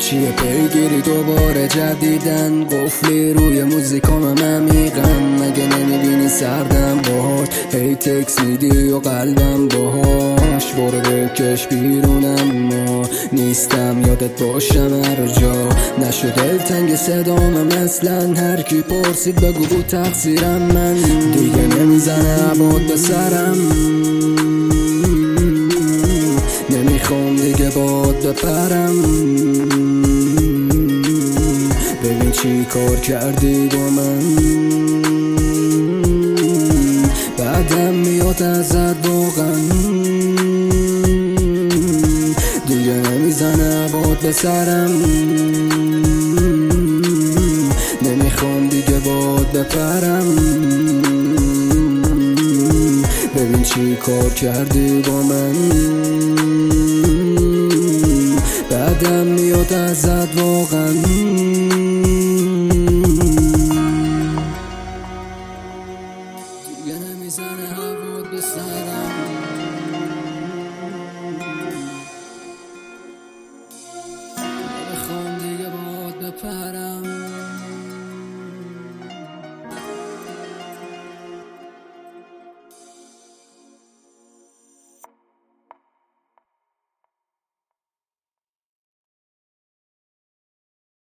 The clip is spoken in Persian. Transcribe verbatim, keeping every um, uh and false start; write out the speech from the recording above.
چیه پیگیری دوباره جدیدن، قفلی روی موزیکام عمیقن. مگه نمیبینی سردم باهاش، هی تکس میدی و قلبم باهاش. برو بکش بیرونم ما نیستم یادت باشم هر جا. نشو دلتنگ صدام مثلا، هر کی پرسید بگو بود تقصیرم من. دیگه نمیزنه عباد به سرم، نمیخوام دیگه باد بپرم. ببین چی کار کردی با من، بعدم میاد ازت واقعا. دیگه نمیزنه باد به سرم، نمیخوام دیگه باد بپرم. ببین چی کار کردی با من، بعدم میاد ازت واقعا. دیگه نمیزنه هوا به سرم، نمیخوام دیگه باد بپرم.